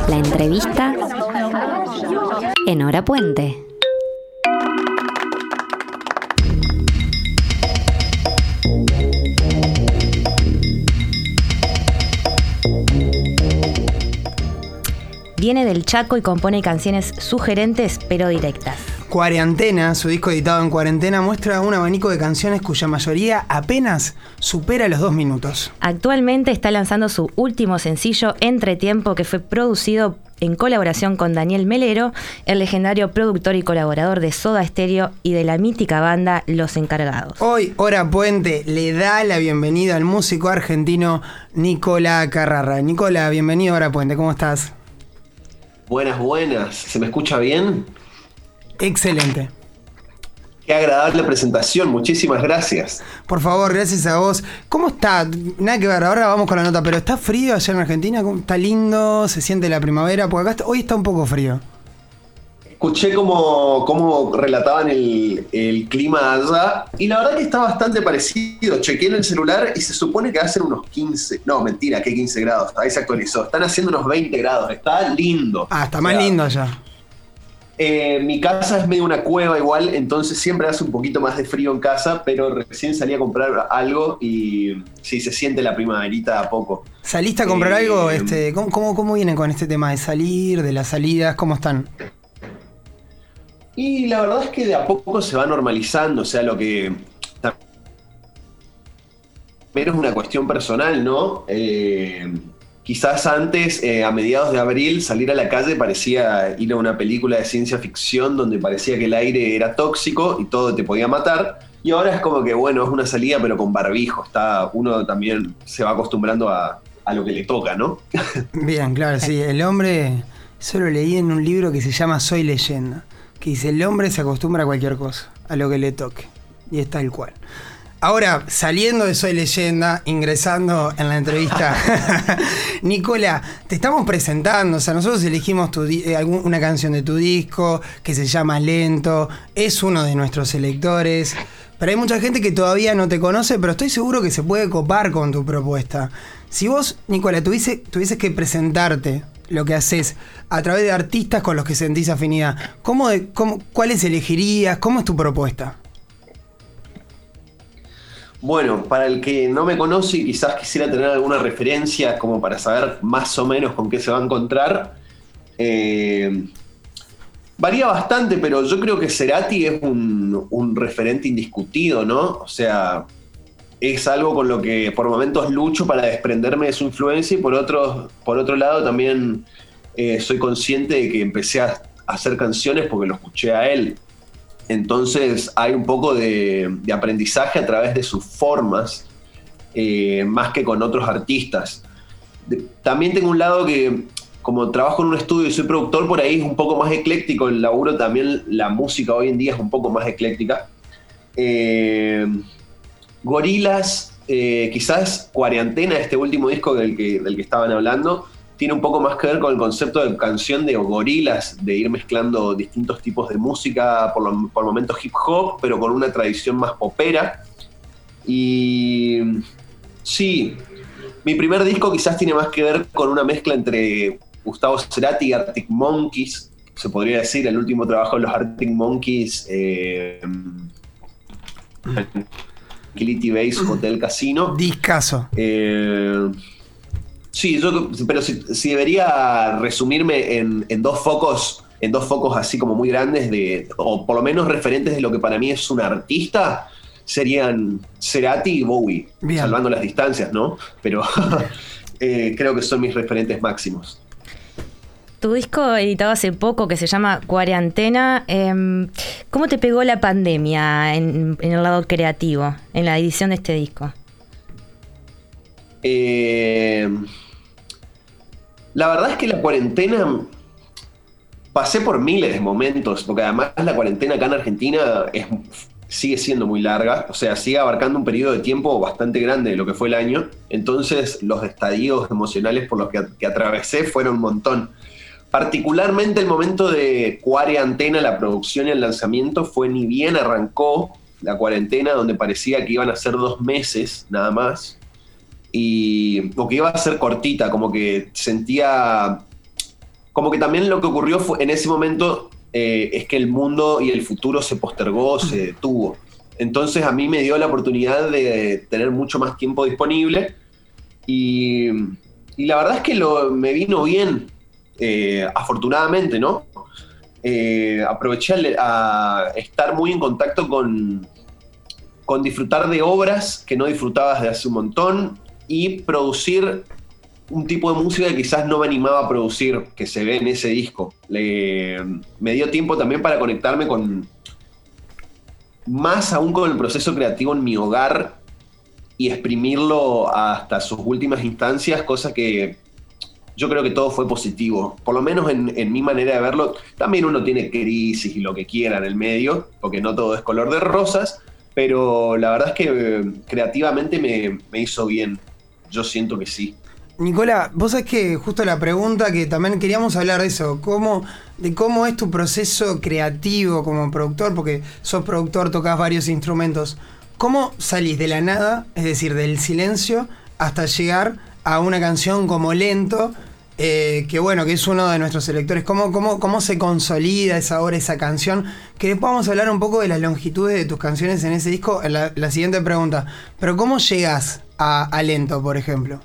La entrevista en Hora Puente. Viene del Chaco y compone canciones sugerentes pero directas. Cuarentena, su disco editado en cuarentena, muestra un abanico de canciones cuya mayoría apenas supera los 2 minutos. Actualmente está lanzando su último sencillo, Entretiempo, que fue producido en colaboración con Daniel Melero, el legendario productor y colaborador de Soda Stereo y de la mítica banda Los Encargados. Hoy, Hora Puente le da la bienvenida al músico argentino Nicola Carrara. Nicola, bienvenido a Hora Puente, ¿cómo estás? Buenas. ¿Se me escucha bien? Excelente. Qué agradable presentación, muchísimas gracias. Por favor, gracias a vos. ¿Cómo está? Nada que ver, ahora vamos con la nota, pero ¿está frío allá en Argentina? ¿Está lindo? ¿Se siente la primavera? Porque acá hoy está un poco frío. Escuché cómo relataban el clima allá y la verdad que está bastante parecido. Chequeé en el celular y se supone que hacen unos 15... No, mentira, que 15 grados. Ahí se actualizó. Están haciendo unos 20 grados. Está lindo. Ah, está más lindo allá. Mi casa es medio una cueva igual, entonces siempre hace un poquito más de frío en casa, pero recién salí a comprar algo y sí, se siente la primaverita a poco. ¿Saliste a comprar algo? ¿Cómo vienen con este tema de salir, de las salidas? ¿Cómo están? Y la verdad es que de a poco se va normalizando, o sea, lo que también es una cuestión personal, ¿no? Quizás antes, a mediados de abril, salir a la calle parecía ir a una película de ciencia ficción donde parecía que el aire era tóxico y todo te podía matar. Y ahora es como que, bueno, es una salida pero con barbijo. Uno también se va acostumbrando a lo que le toca, ¿no? Bien, claro, sí. El hombre, eso lo leí en un libro que se llama Soy Leyenda, que dice, el hombre se acostumbra a cualquier cosa, a lo que le toque. Y es tal cual. Ahora, saliendo de Soy Leyenda, ingresando en la entrevista, Nicola, te estamos presentando, o sea, nosotros elegimos una canción de tu disco que se llama Lento, es uno de nuestros selectores, pero hay mucha gente que todavía no te conoce, pero estoy seguro que se puede copar con tu propuesta. Si vos, Nicola, tuvieses que presentarte lo que haces a través de artistas con los que sentís afinidad, ¿cuáles elegirías? ¿Cómo es tu propuesta? Bueno, para el que no me conoce y quizás quisiera tener alguna referencia como para saber más o menos con qué se va a encontrar, varía bastante, pero yo creo que Cerati es un referente indiscutido, ¿no? O sea, es algo con lo que por momentos lucho para desprenderme de su influencia y por otro lado también soy consciente de que empecé a hacer canciones porque lo escuché a él. Entonces hay un poco de aprendizaje a través de sus formas, más que con otros artistas. También tengo un lado que, como trabajo en un estudio y soy productor, por ahí es un poco más ecléctico el laburo, también la música hoy en día es un poco más ecléctica. Gorillaz, quizás Cuarentena, este último disco del que estaban hablando, tiene un poco más que ver con el concepto de canción de Gorillaz, de ir mezclando distintos tipos de música, por momentos hip hop, pero con una tradición más popera. Y sí, mi primer disco quizás tiene más que ver con una mezcla entre Gustavo Cerati y Arctic Monkeys, se podría decir, el último trabajo de los Arctic Monkeys, Tranquility Base Hotel Casino. Discazo. Sí, pero si debería resumirme en dos focos así como muy grandes, o por lo menos referentes de lo que para mí es un artista, serían Cerati y Bowie, bien, salvando las distancias, ¿no? Pero creo que son mis referentes máximos. Tu disco editado hace poco, que se llama Cuarentena, ¿cómo te pegó la pandemia en el lado creativo, en la edición de este disco? La verdad es que la cuarentena, pasé por miles de momentos, porque además la cuarentena acá en Argentina sigue siendo muy larga, o sea, sigue abarcando un periodo de tiempo bastante grande de lo que fue el año, entonces los estadios emocionales por los que atravesé fueron un montón. Particularmente el momento de Cuarentena, la producción y el lanzamiento, fue ni bien arrancó la cuarentena, donde parecía que iban a ser 2 meses nada más, o que iba a ser cortita, como que sentía como que también lo que ocurrió fue, en ese momento es que el mundo y el futuro se postergó, se detuvo. Entonces a mí me dio la oportunidad de tener mucho más tiempo disponible y la verdad es que me vino bien, afortunadamente, ¿no? Aproveché a estar muy en contacto con disfrutar de obras que no disfrutabas de hace un montón y producir un tipo de música que quizás no me animaba a producir, que se ve en ese disco. Me dio tiempo también para conectarme más aún con el proceso creativo en mi hogar y exprimirlo hasta sus últimas instancias, cosa que yo creo que todo fue positivo, por lo menos en mi manera de verlo. También uno tiene crisis y lo que quiera en el medio, porque no todo es color de rosas, pero la verdad es que creativamente me hizo bien. Yo siento que sí. Nicola, vos sabés que justo la pregunta que también queríamos hablar de eso, de cómo es tu proceso creativo como productor, porque sos productor, tocas varios instrumentos. ¿Cómo salís de la nada, es decir, del silencio, hasta llegar a una canción como Lento, que es uno de nuestros selectores? ¿Cómo se consolida esa canción? Que después vamos a hablar un poco de las longitudes de tus canciones en ese disco, en la siguiente pregunta. Pero ¿cómo llegás a Lento, por ejemplo?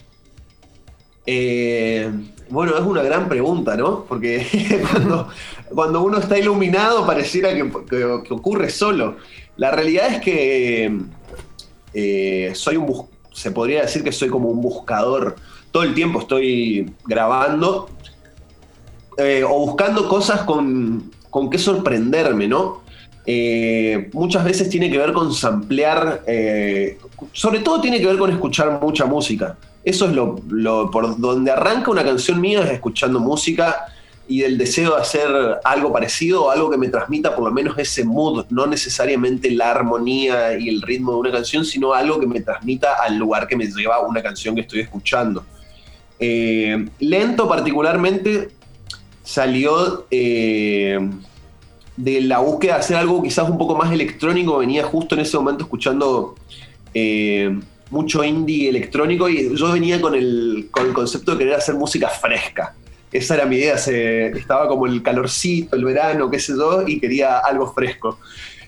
Bueno, es una gran pregunta, ¿no? Porque cuando uno está iluminado pareciera que ocurre solo. La realidad es que se podría decir que soy como un buscador. Todo el tiempo estoy grabando o buscando cosas con qué sorprenderme, ¿no? Muchas veces tiene que ver con samplear, sobre todo tiene que ver con escuchar mucha música. Eso es por donde arranca una canción mía, es escuchando música y del deseo de hacer algo parecido o algo que me transmita por lo menos ese mood, no necesariamente la armonía y el ritmo de una canción, sino algo que me transmita al lugar que me lleva una canción que estoy escuchando. Lento particularmente salió de la búsqueda de hacer algo quizás un poco más electrónico. Venía justo en ese momento escuchando mucho indie electrónico y yo venía con el concepto de querer hacer música fresca. Esa era mi idea, estaba como el calorcito, el verano, qué sé yo, y quería algo fresco.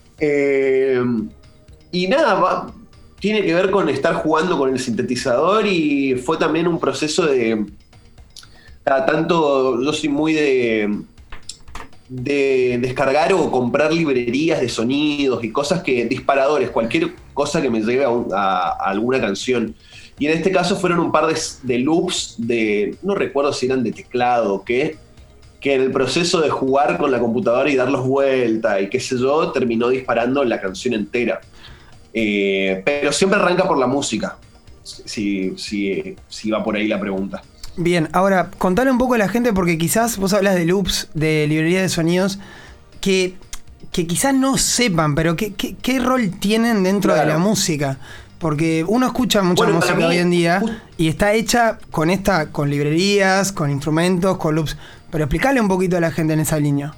Y nada, tiene que ver con estar jugando con el sintetizador y fue también un proceso de... Cada tanto yo soy muy de descargar o comprar librerías de sonidos y cosas disparadores, cualquier cosa que me lleve a alguna canción. Y en este caso fueron un par de loops no recuerdo si eran de teclado o qué, que en el proceso de jugar con la computadora y darlos vuelta y qué sé yo, terminó disparando la canción entera. Pero siempre arranca por la música, si va por ahí la pregunta. Bien, ahora, contale un poco a la gente, porque quizás vos hablas de loops, de librería de sonidos, que quizás no sepan, pero ¿qué rol tienen dentro de la música? Porque uno escucha mucha música hoy en día y está hecha con librerías, con instrumentos, con loops. Pero explícale un poquito a la gente en esa línea.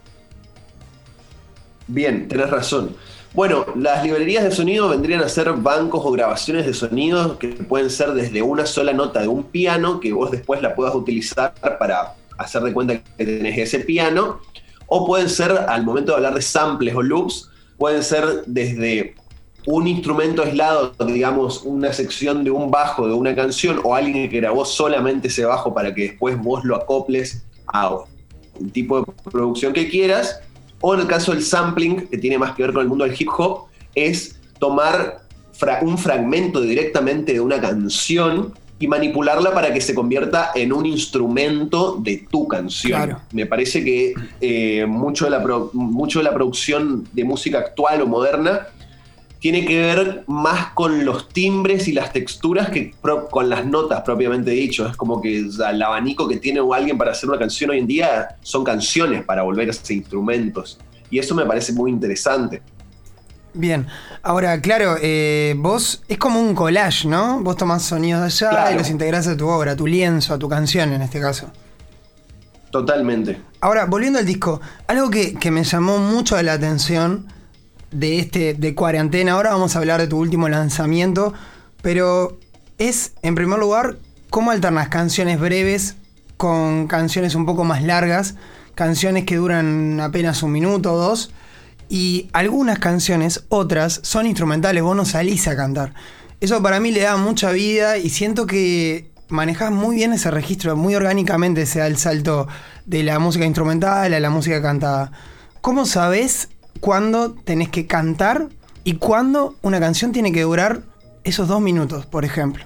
Bien, tenés razón. Bueno, las librerías de sonido vendrían a ser bancos o grabaciones de sonidos que pueden ser desde una sola nota de un piano, que vos después la puedas utilizar para hacer de cuenta que tenés ese piano, o pueden ser, al momento de hablar de samples o loops, pueden ser desde un instrumento aislado, digamos, una sección de un bajo de una canción, o alguien que grabó solamente ese bajo para que después vos lo acoples a un tipo de producción que quieras. O en el caso del sampling, que tiene más que ver con el mundo del hip hop, es tomar un fragmento directamente de una canción y manipularla para que se convierta en un instrumento de tu canción. Claro. Me parece que mucho de la producción de música actual o moderna tiene que ver más con los timbres y las texturas que con las notas propiamente dicho. Es como que el abanico que tiene alguien para hacer una canción hoy en día son canciones para volverse instrumentos. Y eso me parece muy interesante. Bien, ahora claro, vos es como un collage, ¿no? Vos tomás sonidos de allá, claro, y los integrás a tu obra, a tu lienzo, a tu canción en este caso. Totalmente. Ahora, volviendo al disco, algo que me llamó mucho la atención de Cuarentena, ahora vamos a hablar de tu último lanzamiento, pero es, en primer lugar, cómo alternas canciones breves con canciones un poco más largas, canciones que duran apenas 1 minuto o 2, y algunas canciones, otras, son instrumentales, vos no salís a cantar. Eso para mí le da mucha vida y siento que manejás muy bien ese registro, muy orgánicamente se da el salto de la música instrumental a la música cantada. ¿Cómo sabés cuándo tenés que cantar y cuándo una canción tiene que durar esos 2 minutos, por ejemplo?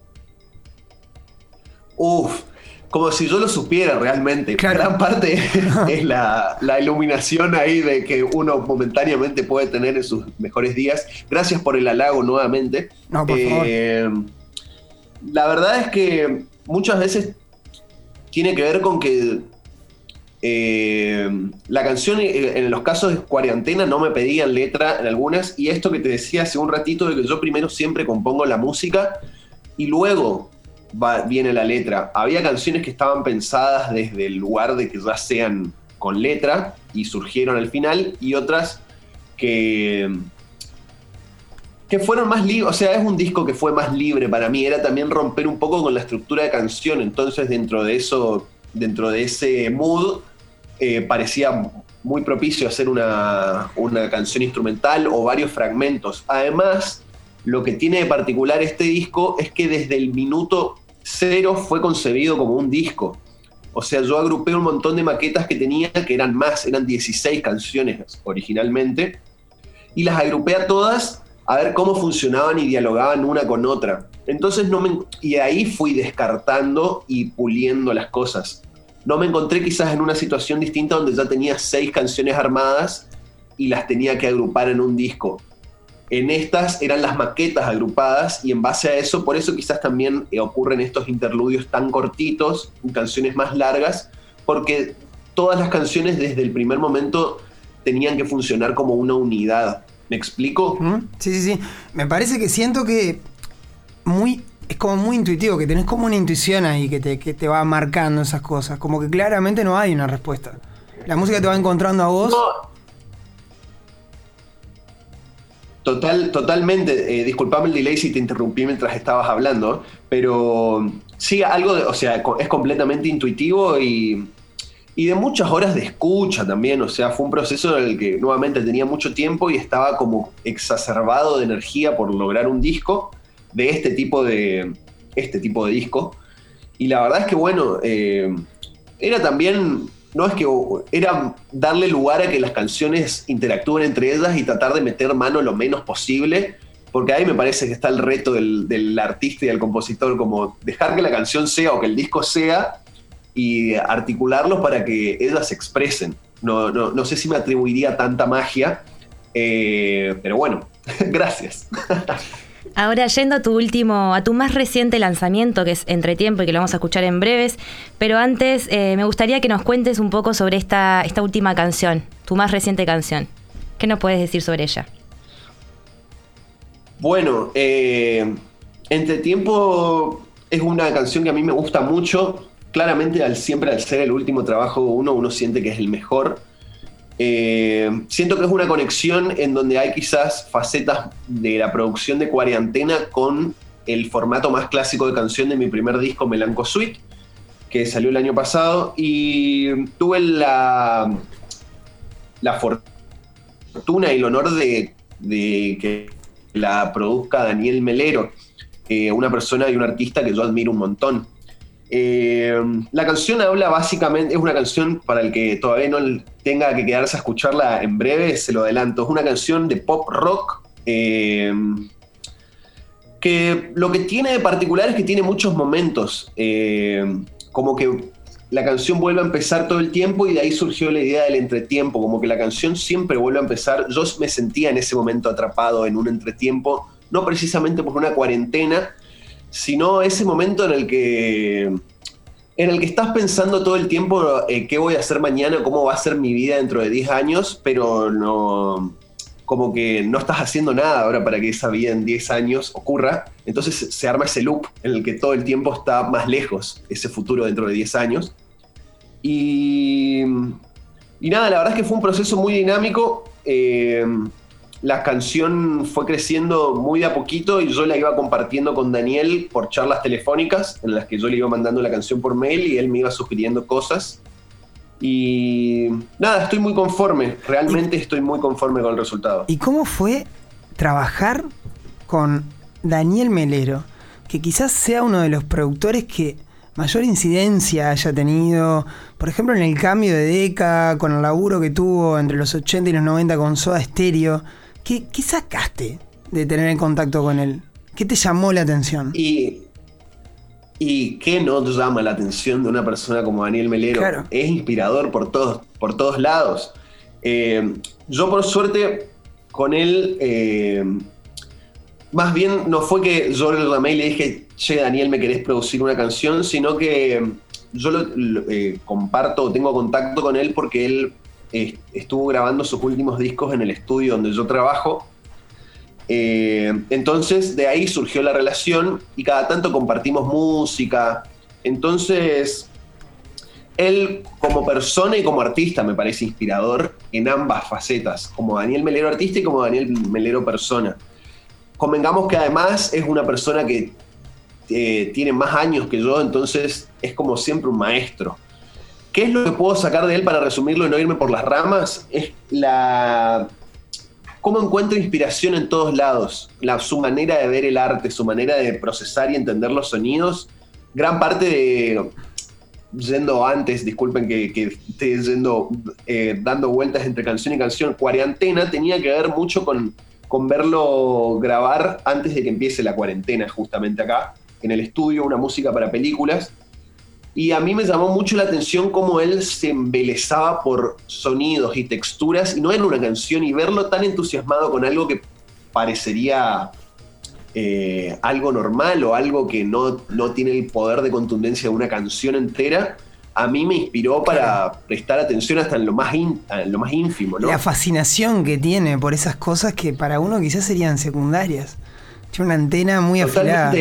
Como si yo lo supiera realmente. Claro. Gran parte es la iluminación ahí de que uno momentáneamente puede tener en sus mejores días. Gracias por el halago nuevamente. No, por favor. La verdad es que muchas veces tiene que ver con que la canción, en los casos de cuarentena, no me pedían letra en algunas, y esto que te decía hace un ratito de que yo primero siempre compongo la música y luego viene la letra. Había canciones que estaban pensadas desde el lugar de que ya sean con letra y surgieron al final, y otras que fueron más libres. O sea, es un disco que fue más libre para mí, era también romper un poco con la estructura de canción. Entonces dentro de ese mood parecía muy propicio hacer una canción instrumental o varios fragmentos. Además, lo que tiene de particular este disco es que desde el minuto 0 fue concebido como un disco. O sea, yo agrupé un montón de maquetas que tenía, que eran 16 canciones originalmente, y las agrupé a todas a ver cómo funcionaban y dialogaban una con otra. Entonces y ahí fui descartando y puliendo las cosas. No me encontré quizás en una situación distinta donde ya tenía 6 canciones armadas y las tenía que agrupar en un disco. En estas eran las maquetas agrupadas, y en base a eso, por eso quizás también ocurren estos interludios tan cortitos, canciones más largas, porque todas las canciones desde el primer momento tenían que funcionar como una unidad. ¿Me explico? Sí. Me parece que siento que es como muy intuitivo, que tenés como una intuición ahí que te va marcando esas cosas. Como que claramente no hay una respuesta. La música te va encontrando a vos. No. Totalmente. Disculpame el delay si te interrumpí mientras estabas hablando, pero sí, es completamente intuitivo y de muchas horas de escucha también. O sea, fue un proceso en el que nuevamente tenía mucho tiempo y estaba como exacerbado de energía por lograr un disco de este tipo de disco. Y la verdad es que bueno, era también, no es que era darle lugar a que las canciones interactúen entre ellas y tratar de meter mano lo menos posible, porque ahí me parece que está el reto del artista y del compositor, como dejar que la canción sea o que el disco sea y articularlos para que ellas se expresen. No sé si me atribuiría tanta magia, pero bueno, gracias. Ahora, yendo a tu más reciente lanzamiento, que es Entretiempo, y que lo vamos a escuchar en breves, pero antes me gustaría que nos cuentes un poco sobre esta última canción, tu más reciente canción. ¿Qué nos puedes decir sobre ella? Bueno, Entretiempo es una canción que a mí me gusta mucho. Claramente, siempre al ser el último trabajo de uno siente que es el mejor. Siento que es una conexión en donde hay quizás facetas de la producción de Cuarentena con el formato más clásico de canción de mi primer disco, Melanco Suite, que salió el año pasado, y tuve la fortuna y el honor de que la produzca Daniel Melero, una persona y un artista que yo admiro un montón. La canción habla básicamente, es una canción para el que todavía no tenga que quedarse a escucharla en breve, se lo adelanto. Es una canción de pop rock que lo que tiene de particular es que tiene muchos momentos, como que la canción vuelve a empezar todo el tiempo, y de ahí surgió la idea del entretiempo, como que la canción siempre vuelve a empezar. Yo me sentía en ese momento atrapado en un entretiempo, no precisamente por una cuarentena, sino ese momento en el que estás pensando todo el tiempo qué voy a hacer mañana, cómo va a ser mi vida dentro de 10 años, pero no, como que no estás haciendo nada ahora para que esa vida en 10 años ocurra. Entonces se arma ese loop en el que todo el tiempo está más lejos, ese futuro dentro de 10 años. Y nada, la verdad es que fue un proceso muy dinámico. la canción fue creciendo muy de a poquito y yo la iba compartiendo con Daniel por charlas telefónicas en las que yo le iba mandando la canción por mail y él me iba sugiriendo cosas. Y nada, estoy muy conforme, realmente estoy muy conforme con el resultado. ¿Y cómo fue trabajar con Daniel Melero, que quizás sea uno de los productores que mayor incidencia haya tenido, por ejemplo, en el cambio de década, con el laburo que tuvo entre los 80 y los 90 con Soda Stereo? ¿Qué sacaste de tener en contacto con él? ¿Qué te llamó la atención? ¿Y qué no llama la atención de una persona como Daniel Melero? Claro. Es inspirador por todos lados. Yo, por suerte, con él, más bien no fue que yo le llamé y le dije, che, Daniel, ¿me querés producir una canción? Sino que yo tengo contacto con él porque él estuvo grabando sus últimos discos en el estudio donde yo trabajo. Entonces de ahí surgió la relación y cada tanto compartimos música. Entonces él como persona y como artista me parece inspirador en ambas facetas, como Daniel Melero artista y como Daniel Melero persona. Convengamos que además es una persona que tiene más años que yo, entonces es como siempre un maestro. ¿Qué es lo que puedo sacar de él para resumirlo y no irme por las ramas? Es cómo encuentra inspiración en todos lados, su manera de ver el arte, su manera de procesar y entender los sonidos. Gran parte yendo antes, disculpen que esté dando vueltas entre canción y canción, Cuarentena tenía que ver mucho con verlo grabar antes de que empiece la cuarentena, justamente acá, en el estudio, una música para películas. Y a mí me llamó mucho la atención cómo él se embelezaba por sonidos y texturas, y no en una canción, y verlo tan entusiasmado con algo que parecería algo normal o algo que no tiene el poder de contundencia de una canción entera, a mí me inspiró para prestar atención hasta en lo más ínfimo, ¿no? La fascinación que tiene por esas cosas que para uno quizás serían secundarias. Tiene una antena muy afilada.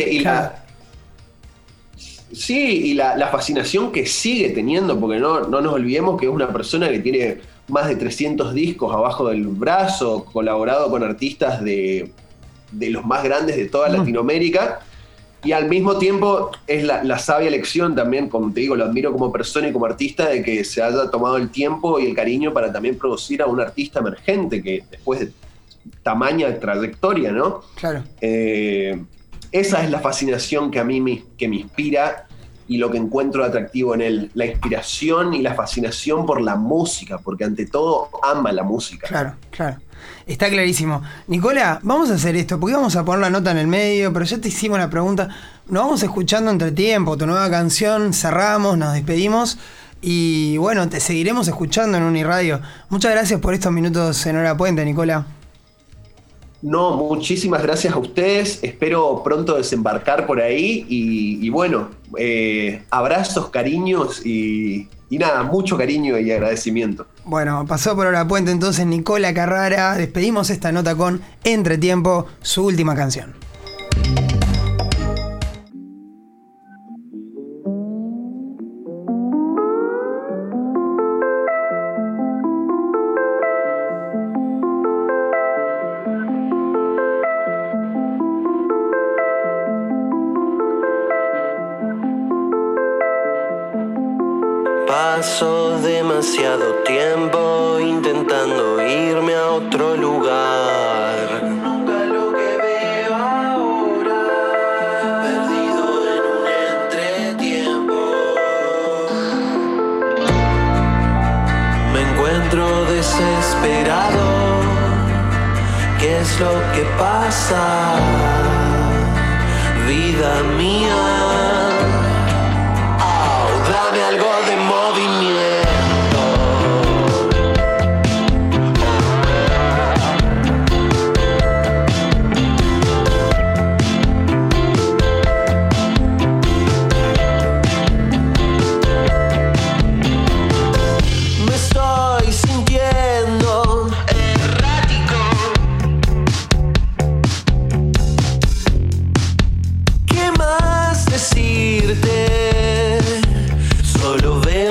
Sí, y la fascinación que sigue teniendo, porque no nos olvidemos que es una persona que tiene más de 300 discos abajo del brazo, colaborado con artistas de los más grandes de toda Latinoamérica, y al mismo tiempo es la sabia elección también, como te digo, lo admiro como persona y como artista, de que se haya tomado el tiempo y el cariño para también producir a un artista emergente, que después de tamaña trayectoria, ¿no? Claro. Esa es la fascinación que a mí me inspira y lo que encuentro atractivo en él. La inspiración y la fascinación por la música, porque ante todo ama la música. Claro. Está clarísimo. Nicola, vamos a hacer esto, porque vamos a poner la nota en el medio, pero ya te hicimos la pregunta. Nos vamos escuchando entre tiempo, tu nueva canción, cerramos, nos despedimos y bueno, te seguiremos escuchando en Uniradio. Muchas gracias por estos minutos en Hora Puente, Nicola. No, muchísimas gracias a ustedes. Espero pronto desembarcar por ahí y bueno, abrazos, cariños y nada, mucho cariño y agradecimiento. Bueno, pasó por Hora Puente entonces Nicola Carrara. Despedimos esta nota con Entretiempo, su última canción. Paso demasiado tiempo intentando irme a otro lugar. Nunca lo que veo ahora, perdido en un entretiempo. Me encuentro desesperado. ¿Qué es lo que pasa? Vida mía. Dame algo de movimiento. Me estoy sintiendo errático. ¿Qué más decirte? Solo veo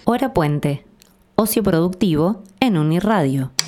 Hora Puente. Ocio productivo en Uniradio.